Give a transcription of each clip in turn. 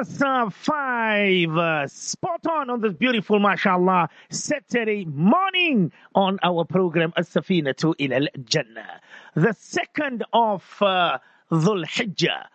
5, spot on this beautiful, mashallah, Saturday morning on our program As-Safinatu ila al-Jannah. The 2nd of Dhul Hijjah,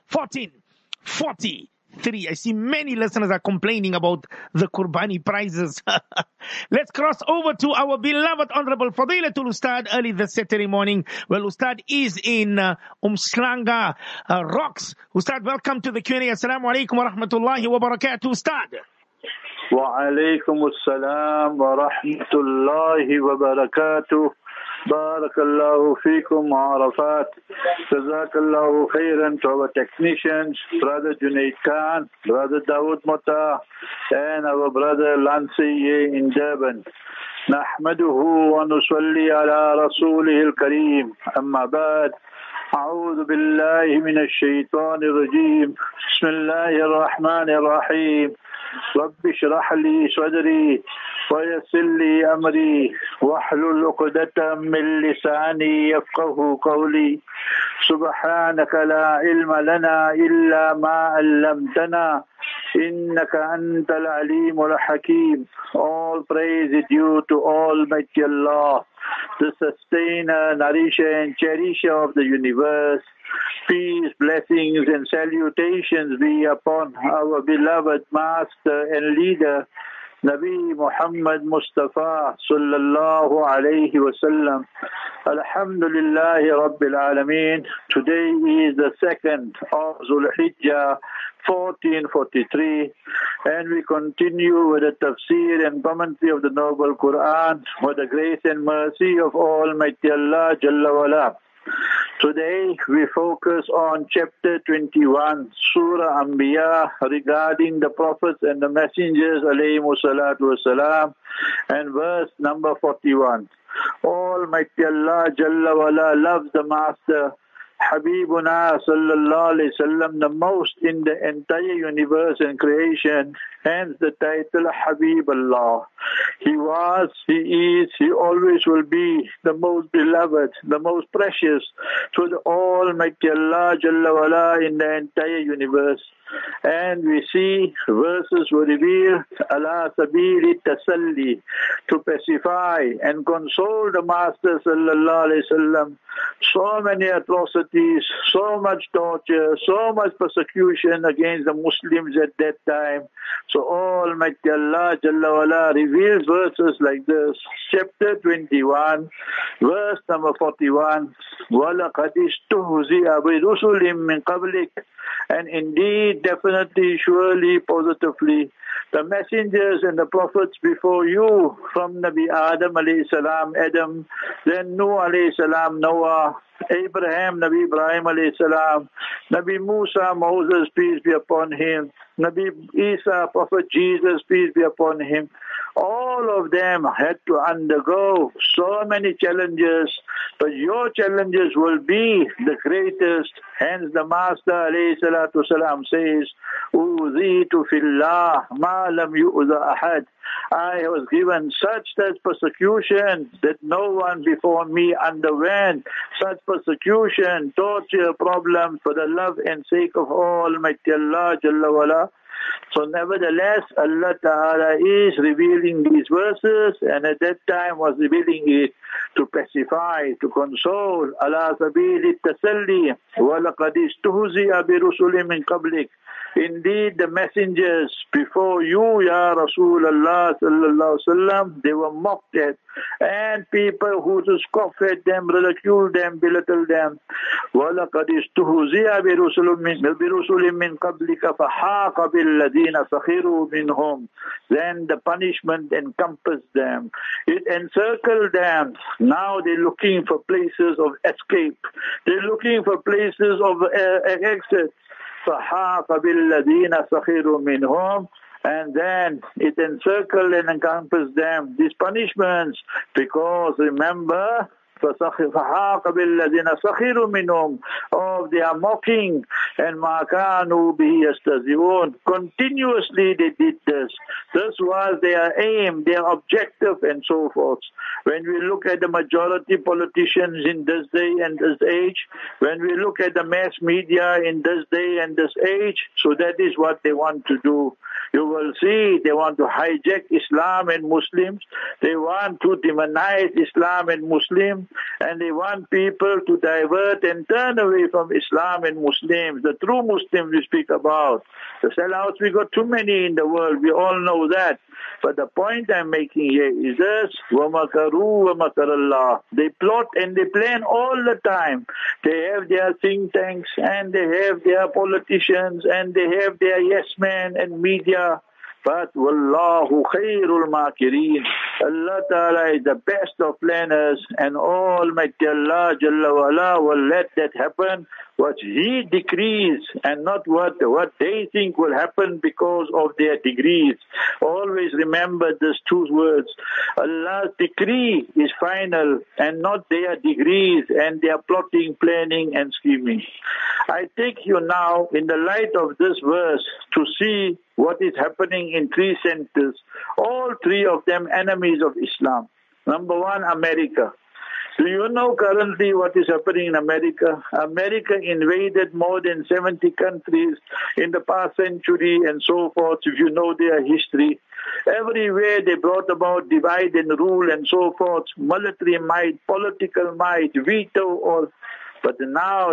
1443. I see many listeners are complaining about the Qurbani prizes. Let's cross over to our beloved Honorable Fadilatul Ustad early this Saturday morning. Well, Ustad is in Umslanga Rocks. Ustad, welcome to the Q&A. Assalamu alaikum wa rahmatullahi wa barakatuh, Ustad. Wa alaikum assalam wa rahmatullahi wa barakatuh. Barakallahu feekum Arafat. Jazakallahu khairan to our technicians, Brother Junaid Khan, Brother Dawood Mota, and our brother Lansi in Durban. نحمده ونصلي على رسوله الكريم أما بعد أعوذ بالله من الشيطان الرجيم بسم الله الرحمن الرحيم رب اشرح لي صدري ويسر لي أمري واحلل عقدة من لساني يفقه قولي سبحانك لا علم لنا إلا ما علمتنا إنك أنت العليم الحكيم. All praise is due to Almighty Allah, the sustainer, nourisher and cherisher of the universe. Peace, blessings and salutations be upon our beloved master and leader, Nabi Muhammad Mustafa sallallahu alayhi wa sallam. Alhamdulillahi Rabbil Alameen. Today is the 2nd of Dhul Hijjah, 1443, and we continue with the tafsir and commentary of the Noble Quran with the grace and mercy of Almighty Allah Jalla wala. Today we focus on chapter 21, Surah Anbiya, regarding the prophets and the messengers alayhimu salatu wasalam, and verse number 41. Almighty Allah Jalla wala loves the Master Habibuna sallallahu alayhi wasallam the most in the entire universe and creation, hence the title Habib Allah. He was, he is, he always will be the most beloved, the most precious to the Almighty Allah Jalla wala in the entire universe. And we see verses were revealed ala sabili tasalli, to pacify and console the Master sallallahu alayhi wasallam. So many atrocities, so much torture, so much persecution against the Muslims at that time. So Almighty Allah Jalla wala reveals verses like this. Chapter 21, verse number 41. وَلَقَدْ اسْتُهْزِئَ بِرُسُلٍ مِّن قَبْلِكَ. And indeed, definitely, surely, positively, the messengers and the prophets before you, from Nabi Adam alayhi salam, Adam, then Nuh alayhi salam, Noah, Abraham, Nabi Ibrahim alayhi salam, Nabi Musa, Moses, peace be upon him, Nabi Isa, Prophet Jesus, peace be upon him. All of them had to undergo so many challenges, but your challenges will be the greatest. Hence the Master alayhi salatu salam says, Uzitu fillah ma lam yu'za ahad. I was given such persecution that no one before me underwent such persecution, torture, problems for the love and sake of Almighty Allah Jalla wala. So nevertheless, Allah Ta'ala is revealing these verses, and at that time was revealing it to pacify, to console. Ala sabili tasalli, wa laqad istuhzi'a bi rusulin min qablik. Indeed, the messengers before you, Ya Rasulullah sallallahu alaihi wasallam, they were mocked at, and people who to scoff at them, ridicule them, belittle them. وَلَقَدْ اسْتُهْزِئَ بِرُسُلٍ مِّن قَبْلِكَ فَحَاقَ بِالَّذِينَ سَخِرُوا مِنْهُمْ. Then the punishment encompassed them. It encircled them. Now they're looking for places of escape. They're looking for places of exit. فَحَاقَ بِالَّذِينَ سَخِرُوا مِنْهُمْ. And then it encircled and encompassed them, these punishments, because remember, فَحَاقَ بِالَّذِينَ سَخِرُوا مِنْهُمْ. Oh, whereof they are mocking, and ma kanu bihi yastahzi'un. Continuously they did this. This was their aim, their objective, and so forth. When we look at the majority politicians in this day and this age, when we look at the mass media in this day and this age, so that is what they want to do. You will see they want to hijack Islam and Muslims. They want to demonize Islam and Muslims, and they want people to divert and turn away from Islam and Muslims, the true Muslims we speak about. The sellouts, we got too many in the world, we all know that. But the point I'm making here is this: وَمَكَرُوا وَمَكَرَ اللَّهُ. They plot and they plan all the time. They have their think tanks, and they have their politicians, and they have their yes men and media. But Wallahu khairul makirin. Allah Ta'ala is the best of planners, and Almighty Allah Jalla wa'ala will let that happen what He decrees, and not what they think will happen because of their degrees. Always remember these two words. Allah's decree is final, and not their degrees and their plotting, planning and scheming. I take you now in the light of this verse to see what is happening in three centers, all three of them enemies of Islam. Number one, America. Do you know currently what is happening in America? America invaded more than 70 countries in the past century and so forth, if you know their history. Everywhere they brought about divide and rule and so forth, military might, political might, veto or... But now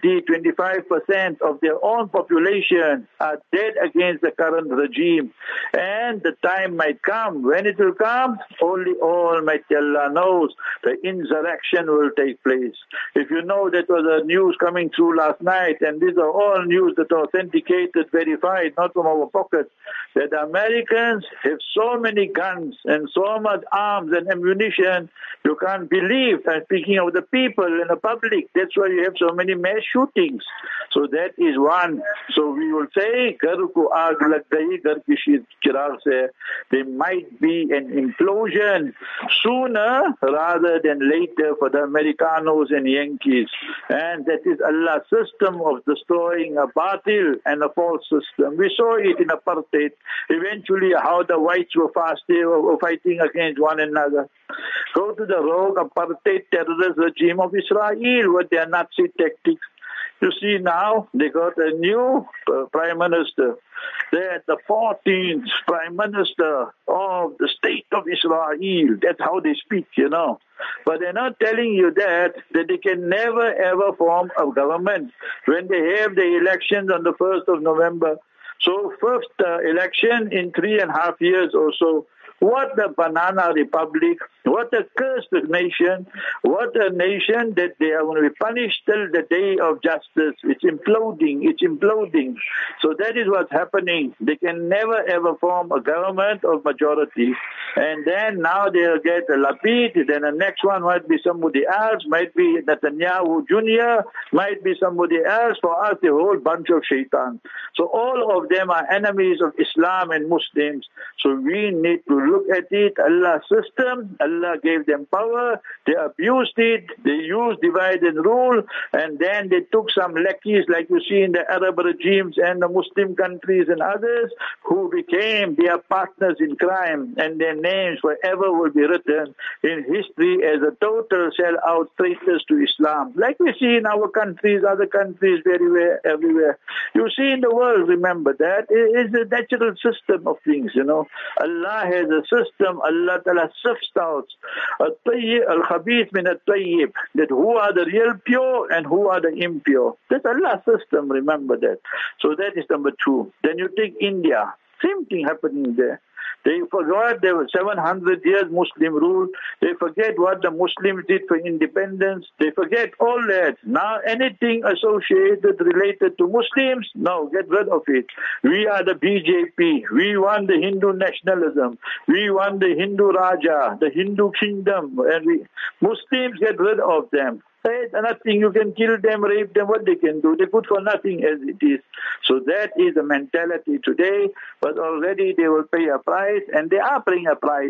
20-25% of their own population are dead against the current regime. And the time might come. When it will come, only Almighty Allah knows. The insurrection will take place. If you know, that was a news coming through last night, and these are all news that are authenticated, verified, not from our pockets, that the Americans have so many guns and so much arms and ammunition, you can't believe. I'm speaking of the people and the public. That's why you have so many mass shootings. So that is one. So we will say, Ghar ko aag lag gayi, ghar ki chirag se. There might be an implosion sooner rather than later for the Americanos and Yankees. And that is Allah's system of destroying a batil and a false system. We saw it in apartheid. Eventually how the whites were fighting against one another. Go to the rogue apartheid terrorist regime of Israel with their Nazi tactics. You see now, they got a new Prime Minister. They're the 14th Prime Minister of the State of Israel. That's how they speak, you know. But they're not telling you that they can never ever form a government when they have the elections on the 1st of November. So first election in 3.5 years or so. What a banana republic, what a cursed nation, what a nation that they are going to be punished till the day of justice. It's imploding. So that is what's happening. They can never ever form a government of majority. And then now they'll get a Lapid, then the next one might be somebody else, might be Netanyahu Jr., might be somebody else. For us, a whole bunch of shaitan. So all of them are enemies of Islam and Muslims. So we need to look at it, Allah's system. Allah gave them power, they abused it, they used divide and rule, and then they took some lackeys like you see in the Arab regimes and the Muslim countries and others who became their partners in crime, and their names forever will be written in history as a total sell-out traitors to Islam. Like we see in our countries, other countries, everywhere. You see in the world, remember that, it is a natural system of things, you know. Allah has a system, Allah Ta'ala sifts out al-khabith min al-tayyib, that who are the real pure and who are the impure. That's Allah's system, remember that. So that is number two. Then you take India, same thing happening there. They forgot there were 700 years Muslim rule. They forget what the Muslims did for independence. They forget all that. Now anything associated, related to Muslims, no, get rid of it. We are the BJP. We want the Hindu nationalism. We want the Hindu Raja, the Hindu kingdom. And Muslims, get rid of them. Nothing, you can kill them, rape them, what they can do. They're good for nothing as it is. So that is the mentality today, but already they will pay a price, and they are paying a price.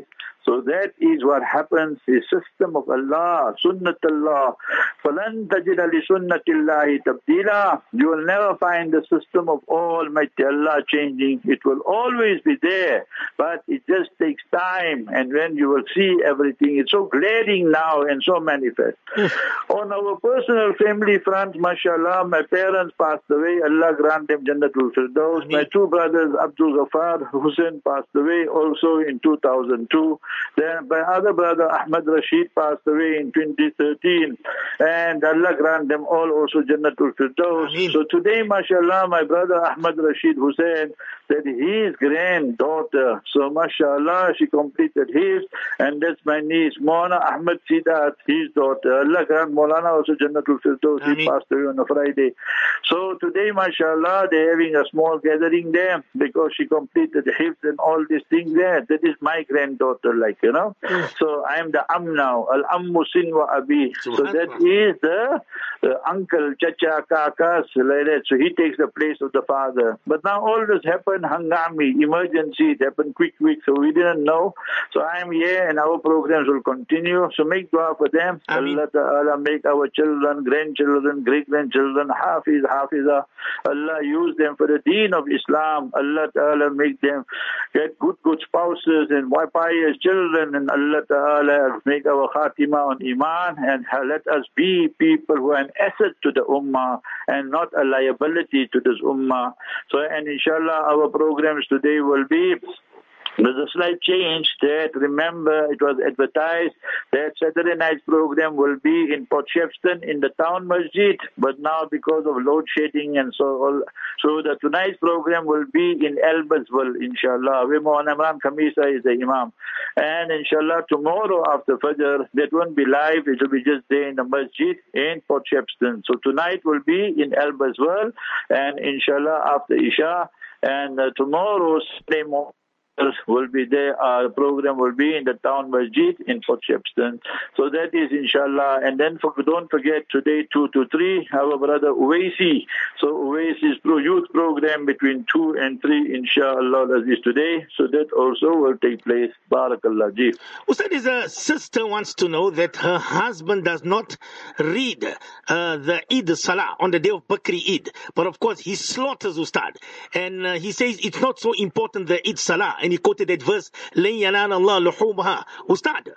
So that is what happens, the system of Allah, Sunnatullah. فَلَن تَجِدَ لِسُنَّةِ اللَّهِ تَبْدِيلًا. You will never find the system of Almighty Allah changing. It will always be there, but it just takes time. And when you will see everything, it's so glaring now and so manifest. On our personal family front, mashallah, my parents passed away. Allah grant them Jannatul Firdaus. My two brothers, Abdul Ghaffar Hussain, passed away also in 2002. Then my other brother, Ahmad Rashid, passed away in 2013. And Allah grant them all also Jannatul Firdaus. So today, mashallah, my brother Ahmad Rashid Hussain, that his granddaughter, so mashallah, she completed his, and that's my niece, Mona Ahmad Sidat, his daughter. Allah grant Maulana also Jannatul Firdaus. He passed away on a Friday. So today, mashallah, they're having a small gathering there because she completed the hifz and all these things there. That is my granddaughter, like, you know. So I am the now, Al-Ammu Sin wa Abi. So that is the uncle, chacha, kaka, like that. So he takes the place of the father. But now all this happened, hangami, emergency, it happened quick, so we didn't know. So I am here and our programs will continue. So make dua for them. Allah Ta'ala make our children, grandchildren, great-grandchildren, hafiza. Allah use them for the deen of Islam. Allah Ta'ala make them get good spouses and pious children. And Allah Ta'ala make our khatima on iman and let us be people who are an asset to the ummah and not a liability to this ummah. So, and inshallah our programs today will be, there's a slight change that, remember, it was advertised that Saturday night's program will be in Port Shepstone in the town masjid, but now because of load shedding and so the tonight's program will be in Elbersville, inshallah, where Maulana Imran Khamisa is the imam. And inshallah tomorrow after Fajr, that won't be live, it will be just there in the masjid in Port Shepstone. So tonight will be in Elbersville, and inshallah after Isha, and tomorrow, Sunday morning, will be there. Our program will be in the town masjid in Port Shepstone. So that is inshallah. And then don't forget today 2 to 3, our brother Uwaisi. So Uwaisi's youth program between 2 and 3 inshallah is today. So that also will take place. Barakallah ji. Ustad, is a sister wants to know that her husband does not read the Eid Salah on the day of Bakri Eid. But of course he slaughters, Ustad. And he says it's not so important, the Eid Salah. And he quoted that verse, لَن يَنَالَ اللَّهُ لُحُومَهَا. Ustad,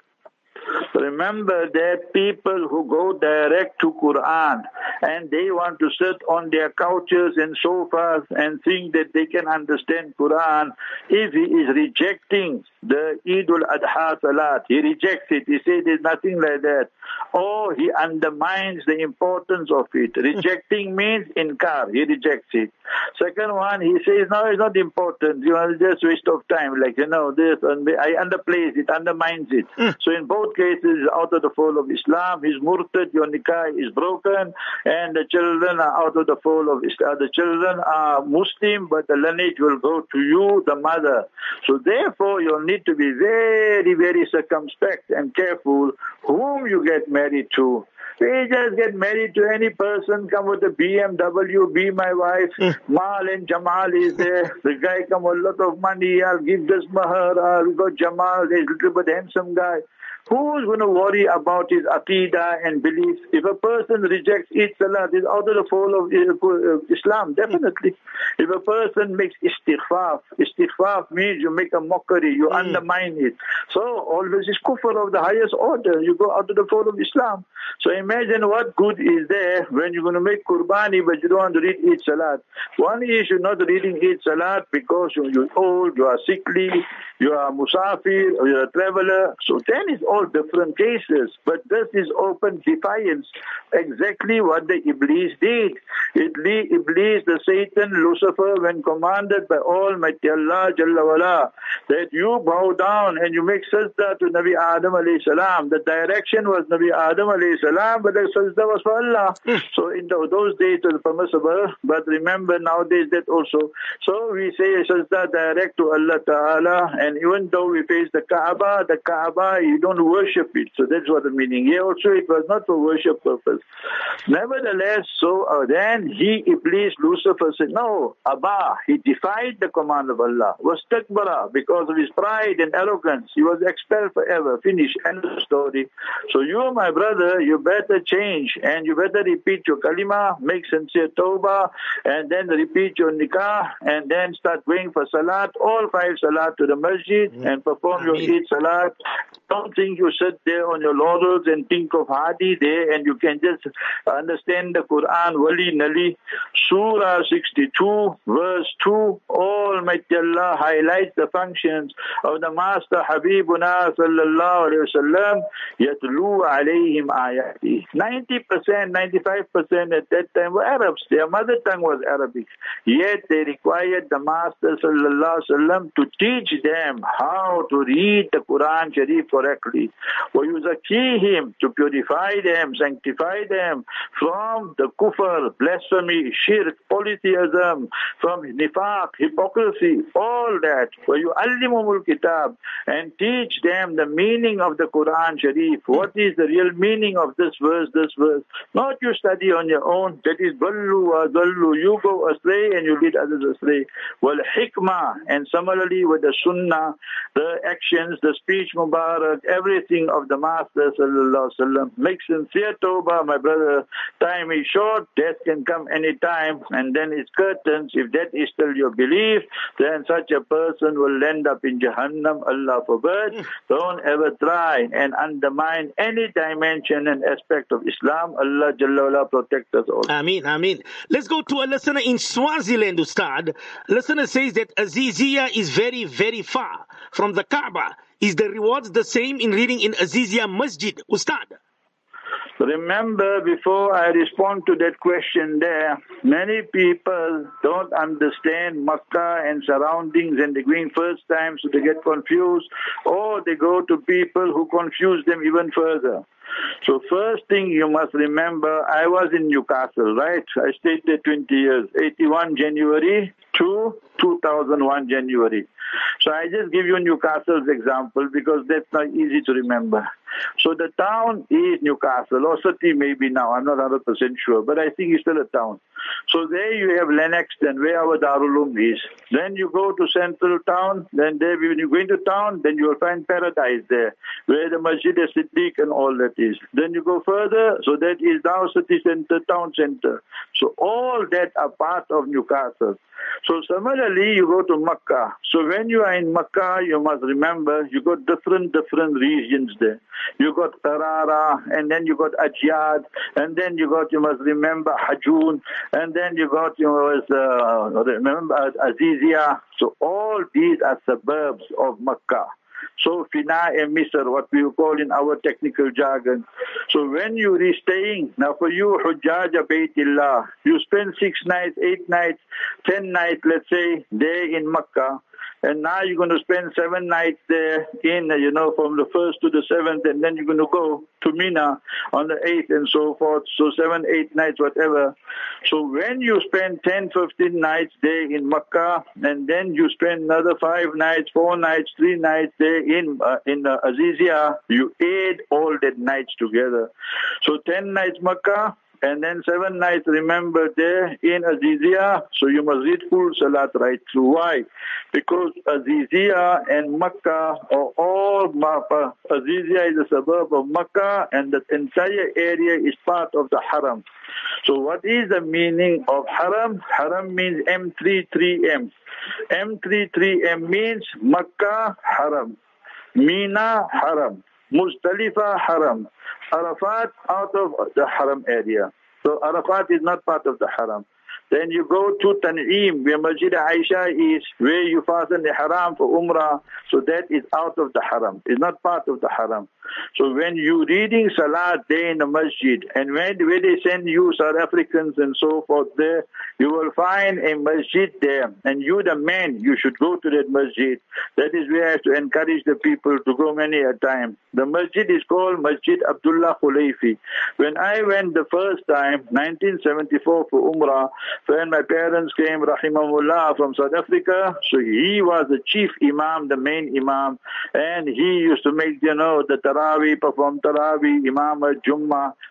remember that people who go direct to Quran and they want to sit on their couches and sofas and think that they can understand Quran, if he is rejecting the Eid al-Adha Salat, he rejects it, he says there's nothing like that, or he undermines the importance of it. Rejecting means inkar, he rejects it. Second one, he says, no, it's not important, you know, it's just waste of time, like, you know, this, and I underplays it, undermines it. So in both cases, out of the fold of Islam, he's murtad, your nikah is broken, and the children are out of the fold of Islam. The children are Muslim, but the lineage will go to you, the mother. So therefore, you'll need to be very, very circumspect and careful whom you get married to. We just get married to any person, come with a BMW, be my wife, Mal and Jamal is there. The guy come with a lot of money, I'll give this mahar, I'll go Jamal, he's a little bit handsome guy. Who's going to worry about his aqidah and beliefs? If a person rejects Eid Salat, he's out of the fold of Islam, definitely. If a person makes istighfar means you make a mockery, you undermine it. So always is kufr of the highest order. You go out of the fold of Islam. So imagine what good is there when you're going to make qurbani but you don't want to read Eid Salat. One is you're not reading Eid Salat because you're old, you are sickly, you are musafir, or you're a traveler. So then it's all different cases. But this is open defiance. Exactly what the Iblis did. Iblis, the Satan, Lucifer, when commanded by Almighty Allah Jalla wala, that you bow down and you make sajda to Nabi Adam alayhi salam. The direction was Nabi Adam alayhi salam, but the sajda was for Allah. So in those days it was permissible, but remember nowadays that also. So we say sajda direct to Allah Ta'ala, and even though we face the Kaaba, you don't worship it. So that's what the meaning. Here also it was not for worship purpose. Nevertheless, so then Iblis, Lucifer said, no, Abba, he defied the command of Allah, was takbara, because because of his pride and arrogance. He was expelled forever. Finish. End of story. So you, my brother, you better change and you better repeat your kalima, make sincere tawbah, and then repeat your nikah, and then start going for salat, all 5 salat to the masjid, and perform your Eid salat. Don't think you sit there on your laurels and think of Hadi there and you can just understand the Quran willy-nilly. Surah 62, verse 2, Almighty Allah highlights the functions of the Master Habibuna sallallahu alayhi wa sallam, yatlu alayhim ayati. 90%, 95% at that time were Arabs. Their mother tongue was Arabic. Yet they required the Master sallallahu alayhi wa sallam to teach them how to read the Quran Sharif correctly. وَيُزَكِّيهِمْ, to purify them, sanctify them from the kufr, blasphemy, shirk, polytheism, from nifaq, hypocrisy, all that. وَيُعَلِّمُهُمُ الْكِتَابِ, and teach them the meaning of the Quran Sharif. What is the real meaning of this verse, this verse? Not you study on your own. That is ballu wa dallu. You go astray and you lead others astray. Wal-hikmah, and similarly with the sunnah, the actions, the speech mubarak, everything of the Master sallallahu alaihi wasallam. Make sincere tawbah, my brother. Time is short, death can come any time, and then it's curtains. If that is still your belief, then such a person will end up in Jahannam, Allah forbid. Don't ever try and undermine any dimension and aspect of Islam. Allah Jalla wa'ala protect us all. Ameen, ameen. Let's go to a listener in Swaziland, Ustad. Listener says that Azizia is very, very far from the Kaaba. Is the rewards the same in reading in Azizia Masjid, Ustad? Remember, before I respond to that question there, many people don't understand Makkah and surroundings and they're going first time, so they get confused, or they go to people who confuse them even further. So first thing you must remember, I was in Newcastle, right? I stayed there 20 years, 81 January to 2001 January. So I just give you Newcastle's example because that's not easy to remember. So the town is Newcastle, or city maybe now, I'm not 100% sure, but I think it's still a town. So there you have Lennoxton, where our Darul Uloom is. Then you go to central town, then there when you go into town, then you will find Paradise there, where the Masjid Siddiq and all that is. Then you go further, so that is now city center, town center. So all that are part of Newcastle. So similarly, you go to Makkah. So when you are in Makkah, you must remember, you got different regions there. You got Tarara, and then you got Ajyad, and then you must remember Hajun, and then you got, remember Azizia. So all these are suburbs of Makkah. So Fina and Misr, what we call in our technical jargon. So when you are staying, now for you, Hujjaj Baytillah, you spend 6 nights, 8 nights, 10 nights, let's say, there in Makkah. And now you're going to spend 7 nights there in, from the 1st to the 7th, and then you're going to go to Mina on the 8th and so forth. So 7, 8 nights, whatever. So when you spend 10, 15 nights there in Makkah, and then you spend another 5 nights, 4 nights, 3 nights there in Azizia, you add all that nights together. So 10 nights Makkah, and then 7 nights, remember, there in Azizia, so you must read full salat right through. Why? Because Azizia and Makkah are all Mapa. Azizia is a suburb of Makkah, and the entire area is part of the Haram. So what is the meaning of Haram? Haram means M33M. M33M means Makkah Haram, Mina Haram, Muzdalifah Haram, Arafat out of the Haram area. So Arafat is not part of the Haram. Then you go to Tan'im, where Masjid Aisha is, where you fasten the Haram for Umrah. So that is out of the Haram. It's not part of the Haram. So when you reading Salat there in the Masjid, and when they send you South Africans and so forth there, you will find a Masjid there. And you, the man, you should go to that Masjid. That is where I have to encourage the people to go many a time. The Masjid is called Masjid Abdullah Khulaifi. When I went the first time, 1974 for Umrah, when my parents came, rahimahullah, from South Africa, so he was the chief imam, the main imam, and he used to make, the Taraweeh, perform Taraweeh, Imam al-Jummah,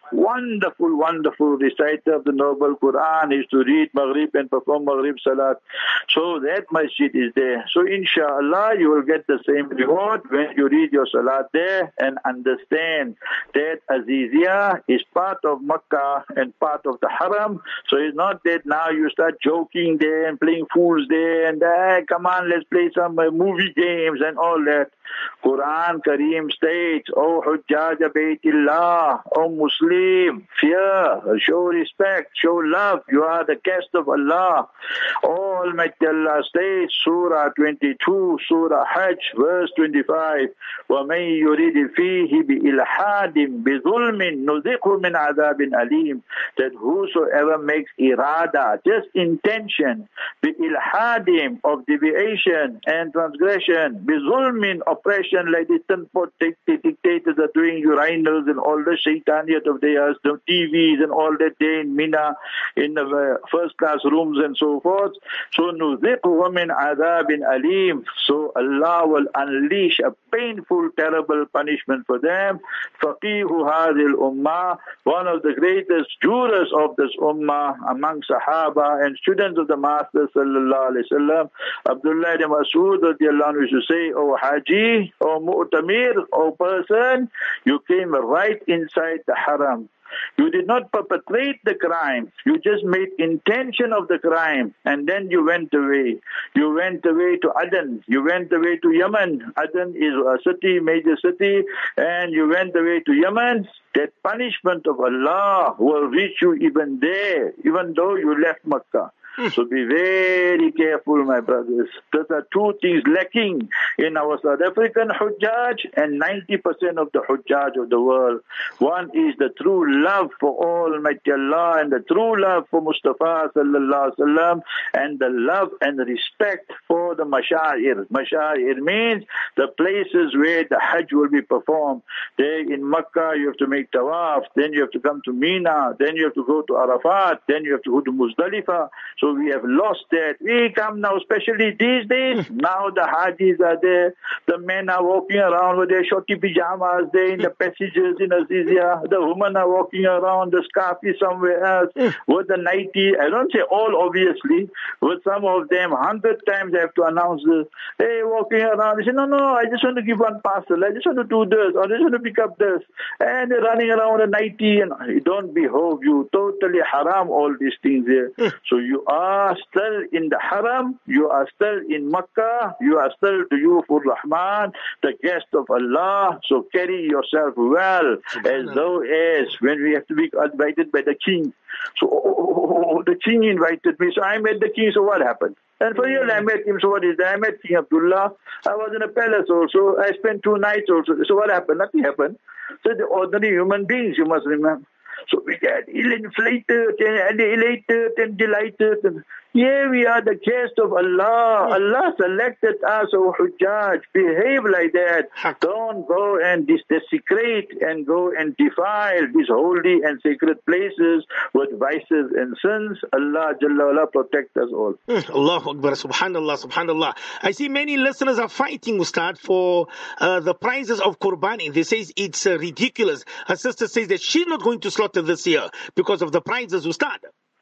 wonderful, wonderful reciter of the Noble Quran. He used to read Maghrib and perform Maghrib Salat. So that masjid is there. So inshallah, you will get the same reward when you read your Salat there and understand that Aziziyah is part of Makkah and part of the Haram. So it's not that now you start joking there and playing fools there and come on, let's play some movie games and all that. Quran Kareem states, O Hujjaj Baytillah, O Muslim, fear, show respect, show love, you are the guest of Allah. Almighty Allah states, Surah 22, Surah Hajj, verse 25, وَمَن يُرِدِ فِيهِ بِإِلْحَادٍ بِظُلْمٍ نُذِقْهُ مِنْ عَذَابٍ أَلِيمٍ. That whosoever makes irada, just intention, بِإِلْحَادٍ of deviation and transgression, بِظُلْمٍ oppression, like the dictators are doing, urinals and all the shaitaniyat of theirs, the TVs and all that day in Mina, in the first class rooms and so forth. So نُذِقْهُ مِنْ عَذَابٍ أَلِيمٍ. So Allah will unleash a painful, terrible punishment for them. فَقِيهُ هَذِهِ الْأُمَّةِ, one of the greatest jurors of this ummah among Sahaba and students of the Master sallallahu alaihi wasallam, Abdullah ibn Mas'ud radiallahu anhu used to say, O Haji, O Mu'tamir, O person, you came right inside the Haram. You did not perpetrate the crime. You just made intention of the crime and then you went away. You went away to Aden. You went away to Yemen. Aden is a city, major city, and you went away to Yemen. That punishment of Allah will reach you even there, even though you left Makkah. So be very careful, my brothers. Those are two things lacking in our South African Hujjaj and 90% of the Hujjaj of the world. One is the true love for Almighty Allah and the true love for Mustafa sallallahu alaihi wasallam and the love and respect for the Mashair. Mashair means the places where the Hajj will be performed. There in Makkah you have to make tawaf, then you have to come to Mina, then you have to go to Arafat, then you have to go to Muzdalifah. So we have lost that. We come now, especially these days, now the Hajis are there. The men are walking around with their shorty pajamas there in the passages in Aziziyah. The women are walking around, the scarf is somewhere else, with the nightie. I don't say all, obviously, with some of them, 100 times I have to announce this. Hey, walking around. They say, no, I just want to give one parcel. I just want to do this. Or I just want to pick up this. And they're running around with a nightie. And don't behave you. Totally haram, all these things here. So you are still in the Haram, you are still in Makkah, you are still Duyufur Rahman, the guest of Allah. So carry yourself well, as though as when we have to be invited by the king. So the king invited me, so I met the king, so what happened? And for real, I met him, so what is that? I met King Abdullah. I was in a palace also. I spent 2 nights also. So what happened? Nothing happened. So the ordinary human beings, you must remember. So we get inflated and elated and delighted. And here we are, the guest of Allah. Allah selected us, O Hujjaj. Behave like that. Don't go and desecrate and go and defile these holy and sacred places with vices and sins. Allah Jalla wala protect us all. Allahu Akbar, subhanallah, subhanallah. I see many listeners are fighting, Ustad, for the prizes of Qurbani. They say it's ridiculous. Her sister says that she's not going to slaughter this year because of the prizes, Ustad.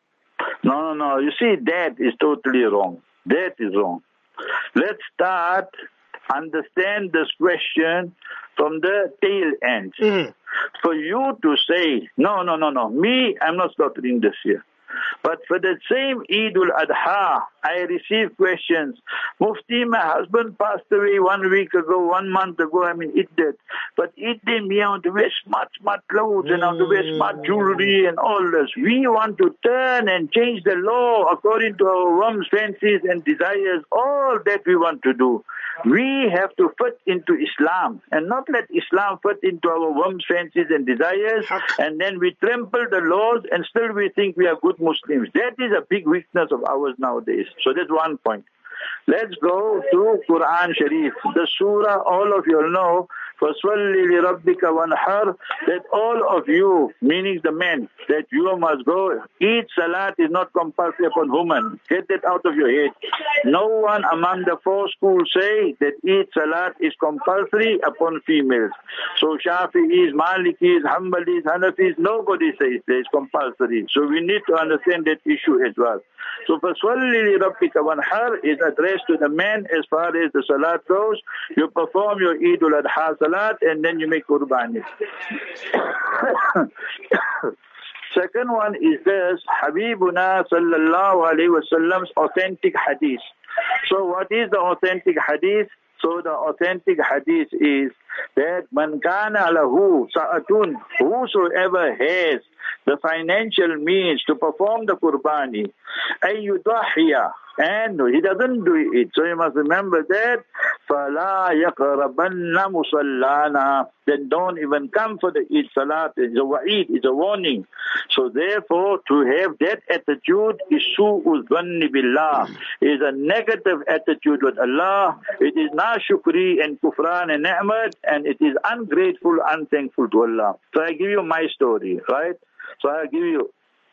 No. You see, that is totally wrong. That is wrong. Let's start, understand this question from the tail end. For you to say, no, me, I'm not slaughtering this year. But for the same Eid al-Adha, I receive questions. Mufti, my husband passed away 1 week ago, 1 month ago, I'm in Iddat. But Iddat, we want to wear smart clothes and I want to wear smart jewelry and all this. We want to turn and change the law according to our whims, fancies and desires. All that we want to do. We have to fit into Islam and not let Islam fit into our whims, fancies and desires. And then we trample the laws and still we think we are good Muslims. That is a big weakness of ours nowadays. So that's one point. Let's go to Quran Sharif. The surah, all of you all know, فَصَلِّ لِرَبِّكَ وَانْحَرْ, that all of you, meaning the men, that you must go. Eid Salat is not compulsory upon women. Get that out of your head. no one among the four schools say that Eid Salat is compulsory upon females. So Shafi'is, Malikis, Hanbalis, Hanafis, nobody says that it's compulsory. So we need to understand that issue as well. So فَصَلِّ لِرَبِّكَ وَانْحَرْ is addressed to the men as far as the Salat goes. You perform your Eid al-Adha Salat and then you make Qurbani. Second one is this, Habibuna sallallahu alayhi wa sallam's authentic hadith. So what is the authentic hadith? So the authentic hadith is that man kana lahu sa'atun, whosoever has the financial means to perform the Qurbani, ayyudahiya, and he doesn't do it. So you must remember that, فَلَا يَقْرَبَنَّ مُصَلَّانَا, then don't even come for the Eid Salat. It's a wa'id, it's a warning. So therefore, to have that attitude is su'ul dhanni billah, is a negative attitude with Allah. It is nashukri and kufran and ni'mat, and it is ungrateful, unthankful to Allah. So I give you my story, right? So I give you...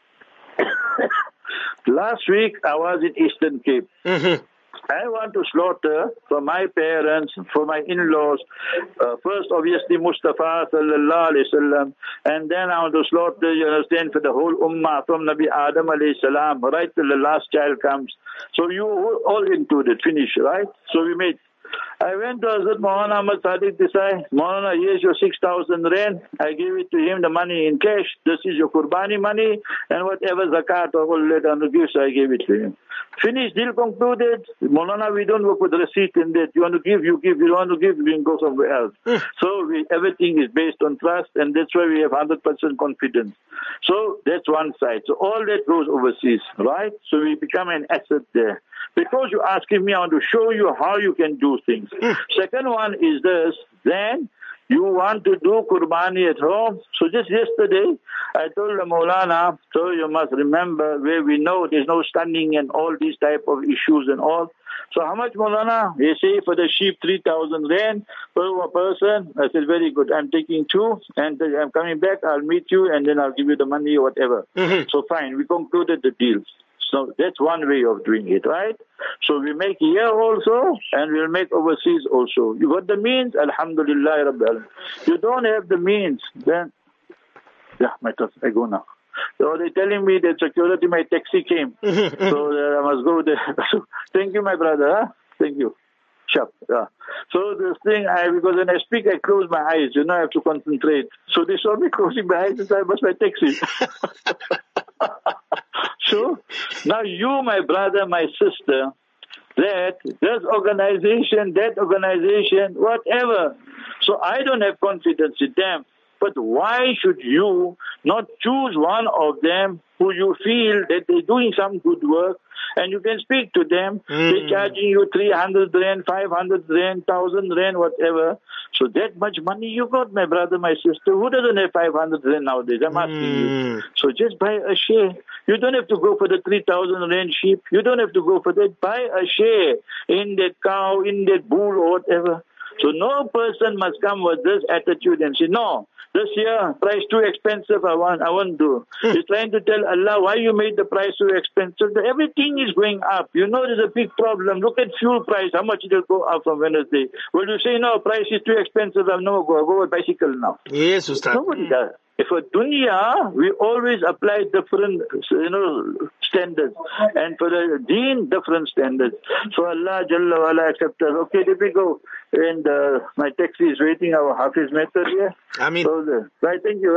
Last week, I was in Eastern Cape. I want to slaughter for my parents, for my in-laws. First, obviously, Mustafa sallallahu alayhi wasallam, and then I want to slaughter, you understand, for the whole ummah from Nabi Adam alayhi salam, right till the last child comes. So you all included, finish, right? So we made. I went to Hazrat Maulana Ahmad Sadiq Desai. Maulana, here's your 6,000 rand. I gave it to him, the money in cash. This is your Qurbani money, and whatever zakat or all later to give, so I gave it to him. Finished, deal concluded. Maulana, we don't work with receipt in that. You want to give, you give. You don't want to give, you can go somewhere else. So everything is based on trust, and that's why we have 100% confidence. So that's one side. So all that goes overseas, right? So we become an asset there. Because you're asking me, I want to show you how you can do things. Second one is this, then you want to do Qurbani at home. So just yesterday, I told the Maulana, so you must remember where we know there's no stunning and all these type of issues and all. So how much, Maulana? They say for the sheep 3,000 rand per person. I said, very good. I'm taking 2 and I'm coming back. I'll meet you and then I'll give you the money or whatever. So fine, we concluded the deals. So that's one way of doing it, right? So we make here also, and we'll make overseas also. You got the means? Alhamdulillah Rabbil Alamin. You don't have the means, then... Yeah, my trust, I go now. So they're telling me that security, my taxi came. So I must go there. Thank you, my brother. Huh? Thank you. Sharp. Yeah. So this thing, because when I speak, I close my eyes. You know, I have to concentrate. So they saw me closing my eyes and I was my taxi. So now you, my brother, my sister, that this organization, that organization, whatever. So I don't have confidence in them. But why should you not choose one of them who you feel that they're doing some good work and you can speak to them? They're charging you 300 rand, 500 rand, 1,000 rand, whatever. So that much money you got, my brother, my sister. Who doesn't have 500 rand nowadays? I'm asking you. So just buy a share. You don't have to go for the 3,000 rand sheep. You don't have to go for that. Buy a share in that cow, in that bull or whatever. So no person must come with this attitude and say, no, this year price too expensive, I won't do. He's trying to tell Allah why you made the price too expensive. Everything is going up. You know there's a big problem. Look at fuel price, how much it will go up from Wednesday. Will you say, no, price is too expensive, I'll never go. I'll go with bicycle now. Yes, Ustad. Nobody does. For dunya, we always apply different, standards. And for the deen, different standards. So Allah Jalla wa'ala accept us. Okay, there we go. And my taxi is waiting, our Hafiz Mehtar here. Ameen. So, right, thank you.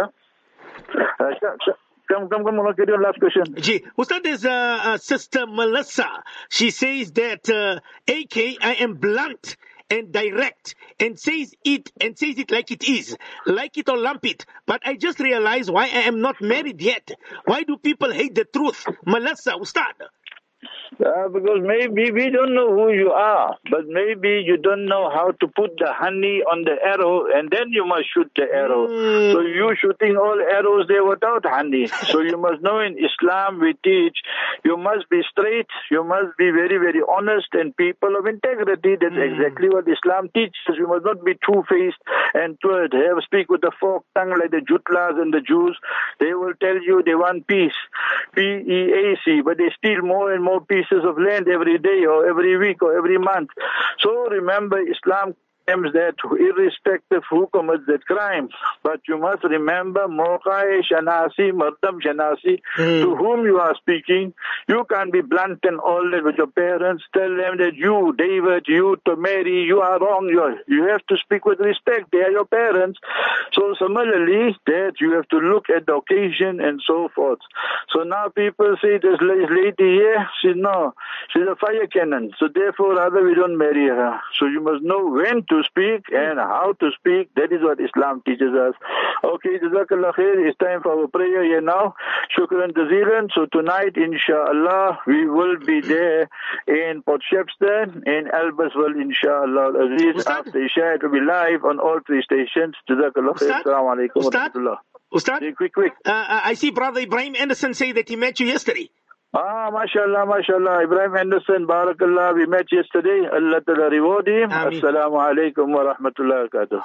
Come, get your last question. Ji, Ustad, there's Sister Melissa. She says that, AK, I am blunt and direct and says it like it is, like it or lump it. But I just realized why I am not married yet. Why do people hate the truth? Melissa, Ustad. Because maybe we don't know who you are, but maybe you don't know how to put the honey on the arrow, and then you must shoot the arrow. So you shooting all arrows there without honey. So you must know in Islam we teach, you must be straight, you must be very, very honest and people of integrity. That's exactly what Islam teaches. You must not be two-faced and speak with a forked tongue like the Jutlas and the Jews. They will tell you they want peace, P-E-A-C, but they steal more and more people pieces of land every day or every week or every month. So remember, Islam claims that irrespective who commits that crime, but you must remember Moqai Shanasi, Mardam Shanasi, to whom you are speaking. You can't be blunt and all that with your parents. Tell them that you, David, you, to Mary, you are wrong. You have to speak with respect. They are your parents. So similarly, that you have to look at the occasion and so forth. So now people say this lady here, she's a fire cannon. So therefore, rather we don't marry her. So you must know when to speak and how to speak. That is what Islam teaches us. Okay, Jazakallah khair. It's time for our prayer here now. Shukran jazeelan. So tonight, inshallah, we will be there in Port Shepstone, in Albaswell, inshallah. Aziz, after Isha, it will be live on all 3 stations. Jazakallah khair. Assalamu alaikum wa rahmatullah. Ustad, quick. I see Brother Ibrahim Anderson say that he met you yesterday. MashaAllah. Ibrahim Anderson, Barakallah. We met yesterday. Allah Ta'ala reward him. Assalamu alaikum wa rahmatullahi wa barakatuh.